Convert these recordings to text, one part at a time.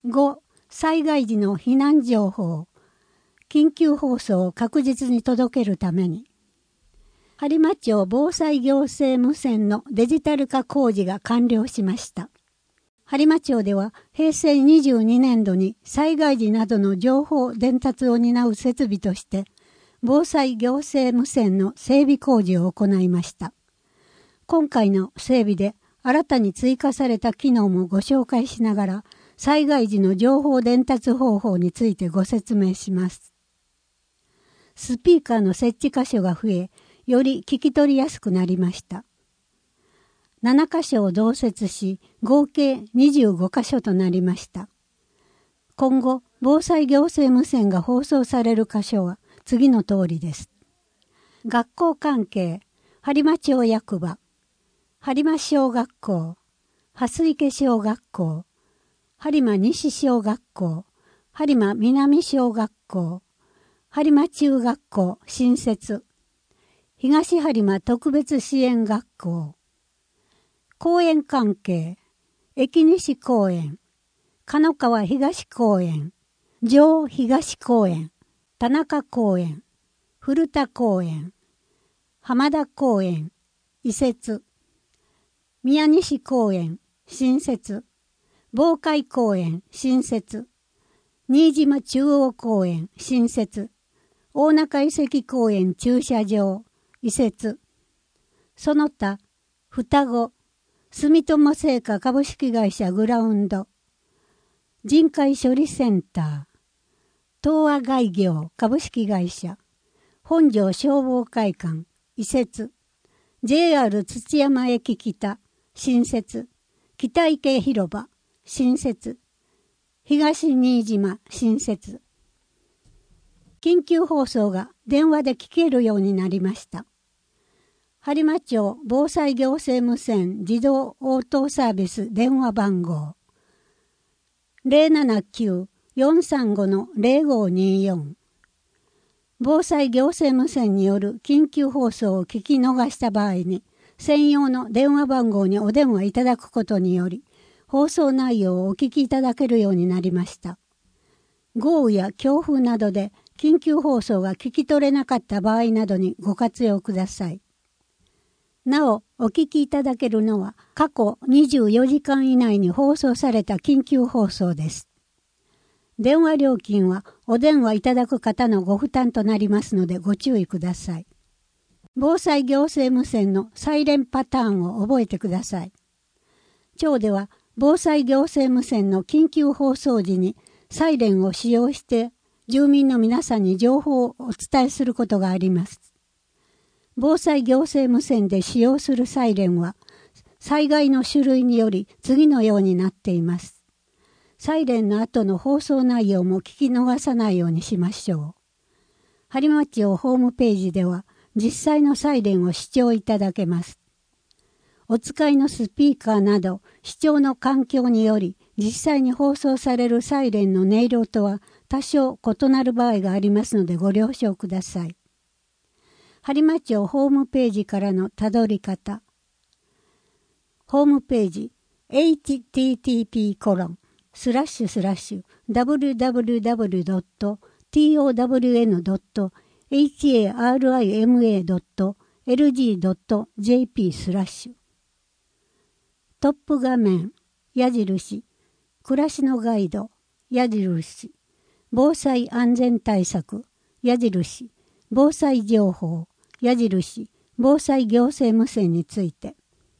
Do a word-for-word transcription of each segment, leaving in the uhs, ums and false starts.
ご、災害時の避難情報、緊急放送を確実に届けるために、播磨町防災行政無線のデジタル化工事が完了しました。播磨町ではへいせいにじゅうにねんどに災害時などの情報伝達を担う設備として、防災行政無線の整備工事を行いました。今回の整備で新たに追加された機能もご紹介しながら、災害時の情報伝達方法についてご説明します。スピーカーの設置箇所が増え、より聞き取りやすくなりました。ななかしょを増設し、合計にじゅうごかしょとなりました。今後、防災行政無線が放送される箇所は次の通りです。学校関係、播磨町役場、播磨小学校、蓮池小学校、播磨西小学校、播磨南小学校、播磨中学校新設、東播磨特別支援学校、公園関係、駅西公園、鹿野川東公園、上東公園、田中公園、古田公園、浜田公園、移設、宮西公園、新設、防海公園、新設、新島中央公園、新設、大中遺跡公園駐車場、移設、その他、双子、住友製菓株式会社グラウンド、人海処理センター、東亜外業株式会社、本庄消防会館、移設、ジェイアール 土山駅北、新設、北池広場、新設、東新島、新設。緊急放送が電話で聞けるようになりました。播磨町防災行政無線自動応答サービス電話番号 ゼロななきゅう よんさんご ゼロごによん。防災行政無線による緊急放送を聞き逃した場合に、専用の電話番号にお電話いただくことにより、放送内容をお聞きいただけるようになりました。豪雨や強風などで緊急放送が聞き取れなかった場合などにご活用ください。なお、お聞きいただけるのは過去にじゅうよじかん以内に放送された緊急放送です。電話料金はお電話いただく方のご負担となりますのでご注意ください。防災行政無線のサイレンパターンを覚えてください。町では防災行政無線の緊急放送時にサイレンを使用して住民の皆さんに情報をお伝えすることがあります。防災行政無線で使用するサイレンは災害の種類により次のようになっています。サイレンの後の放送内容も聞き逃さないようにしましょう。播磨町ホームページでは実際のサイレンを視聴いただけます。お使いのスピーカーなど視聴の環境により実際に放送されるサイレンの音色とは多少異なる場合がありますのでご了承ください。播磨町ホームページからのたどり方。ホームページ エイチティーティーピーコロンスラッシュスラッシュダブリューダブリューダブリュードットトワンドットエイチエーアールアイエムエードットエルジードットジェーピー スラッシュトップ画面矢印暮らしのガイド矢印防災安全対策矢印防災情報矢印防災行政無線について。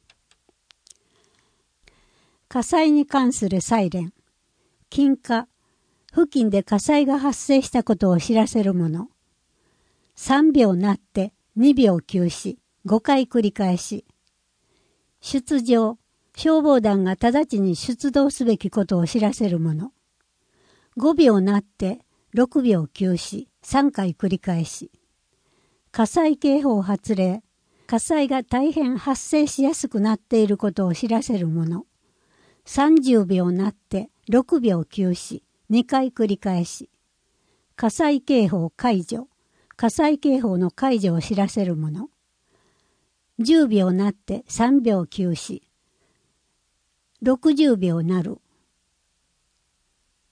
火災に関するサイレン。近火、付近で火災が発生したことを知らせるもの。さんびょう鳴ってにびょう休止、ごかい繰り返し。出動、消防団が直ちに出動すべきことを知らせるもの。ごびょう鳴ってろくびょう休止、さんかい繰り返し。火災警報発令、火災が大変発生しやすくなっていることを知らせるもの。さんじゅうびょう鳴ってろくびょう休止、にかい繰り返し。火災警報解除、火災警報の解除を知らせるもの。じゅうびょう鳴ってさんびょう休止。ろくじゅうびょう鳴る。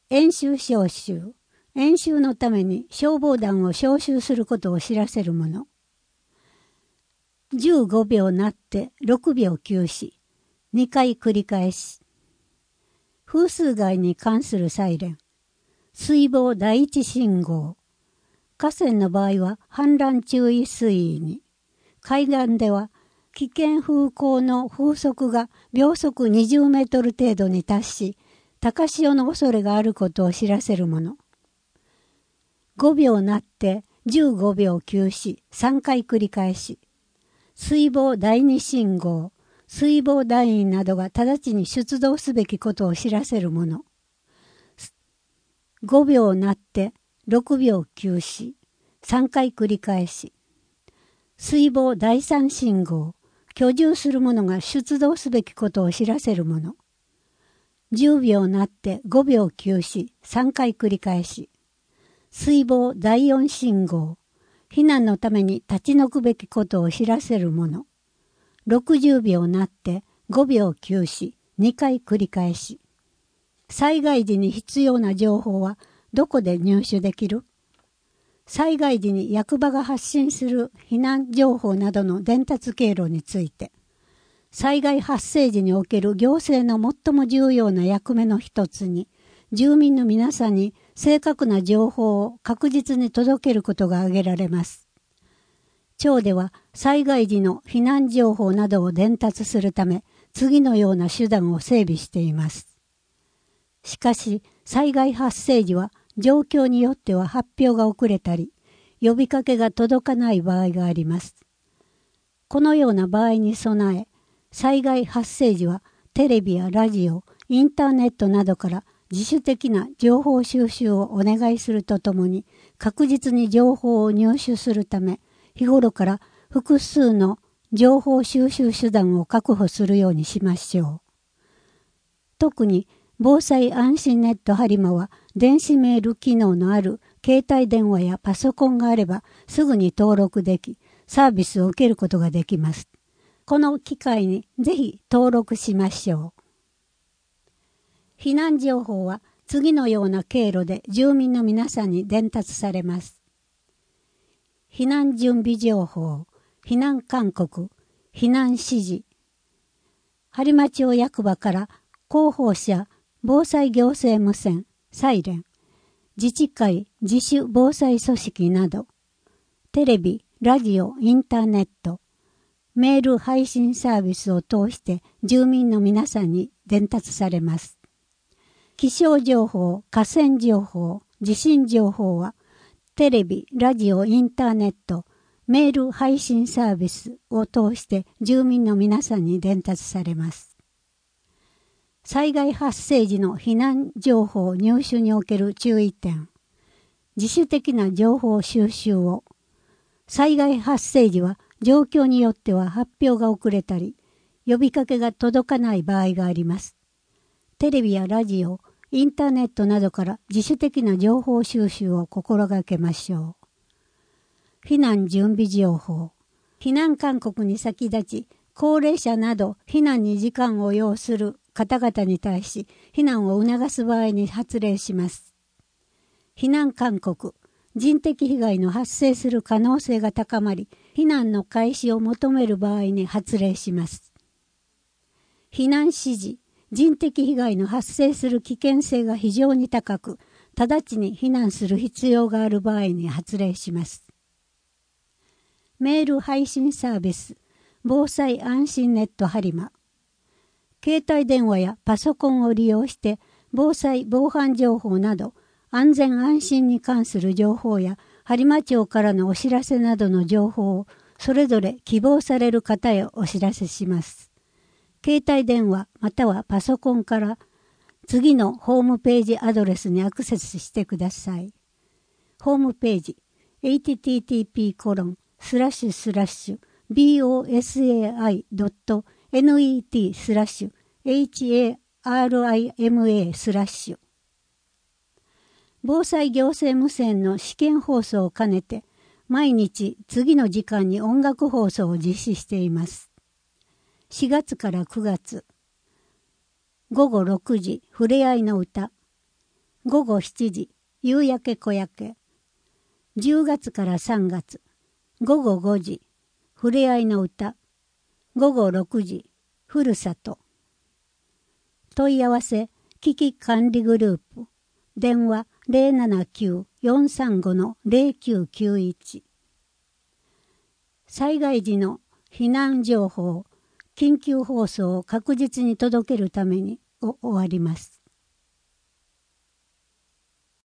演習招集。演習のために消防団を招集することを知らせるもの。じゅうごびょう鳴ってろくびょう休止。にかい繰り返し。風水害に関するサイレン。水防第一信号。河川の場合は氾濫注意水位に。海岸では危険風向の風速が秒速にじゅうメートル程度に達し、高潮の恐れがあることを知らせるもの。ごびょう鳴ってじゅうごびょう休止、さんかい繰り返し。水防第二信号、水防団員などが直ちに出動すべきことを知らせるもの。ごびょう鳴ってろくびょう休止、さんかい繰り返し。水防第三信号、居住する者が出動すべきことを知らせるもの。じゅうびょう鳴ってごびょう休止、さんかい繰り返し。水防第四信号、避難のために立ち退くべきことを知らせるもの。ろくじゅうびょう鳴ってごびょう休止、にかい繰り返し。災害時に必要な情報はどこで入手できる？災害時に役場が発信する避難情報などの伝達経路について、災害発生時における行政の最も重要な役目の一つに、住民の皆さんに正確な情報を確実に届けることが挙げられます。庁では災害時の避難情報などを伝達するため、次のような手段を整備しています。しかし、災害発生時は状況によっては発表が遅れたり、呼びかけが届かない場合があります。このような場合に備え、災害発生時はテレビやラジオ、インターネットなどから自主的な情報収集をお願いするとともに、確実に情報を入手するため、日頃から複数の情報収集手段を確保するようにしましょう。特に、防災安心ネットはりまは、電子メール機能のある携帯電話やパソコンがあれば、すぐに登録でき、サービスを受けることができます。この機会にぜひ登録しましょう。避難情報は次のような経路で住民の皆さんに伝達されます。避難準備情報、避難勧告、避難指示。播磨町役場から広報車、防災行政無線、サイレン、自治会、自主防災組織など、テレビ、ラジオ、インターネット、メール配信サービスを通して住民の皆さんに伝達されます。気象情報、河川情報、地震情報は、テレビ、ラジオ、インターネット、メール配信サービスを通して住民の皆さんに伝達されます。災害発生時の避難情報入手における注意点。自主的な情報収集を。災害発生時は状況によっては発表が遅れたり、呼びかけが届かない場合があります。テレビやラジオ、インターネットなどから自主的な情報収集を心がけましょう。避難準備情報。避難勧告に先立ち、高齢者など避難に時間を要する方々に対し、避難を促す場合に発令します。避難勧告。人的被害の発生する可能性が高まり、避難の開始を求める場合に発令します。避難指示。人的被害の発生する危険性が非常に高く、直ちに避難する必要がある場合に発令します。メール配信サービス、防災安心ネットはりま。携帯電話やパソコンを利用して、防災防犯情報など、安全安心に関する情報や、播磨町からのお知らせなどの情報を、それぞれ希望される方へお知らせします。携帯電話またはパソコンから次のホームページアドレスにアクセスしてください。ホームページ エイチティーティーピーコロンスラッシュスラッシュボサイドットネットスラッシュエイチエーアールアイエムエースラッシュ防災行政無線の試験放送を兼ねて毎日次の時間に音楽放送を実施しています。しがつからくがつ、ごごろくじ、ふれあいの歌。 ごごしちじ、夕焼け小焼け。じゅうがつからさんがつ、ごごごじ、ふれあいの歌。ごごろくじ、ふるさと。問い合わせ、危機管理グループ。電話 ゼロななきゅう よんさんご ゼロきゅうきゅういち。災害時の避難情報、緊急放送を確実に届けるためにを終わります。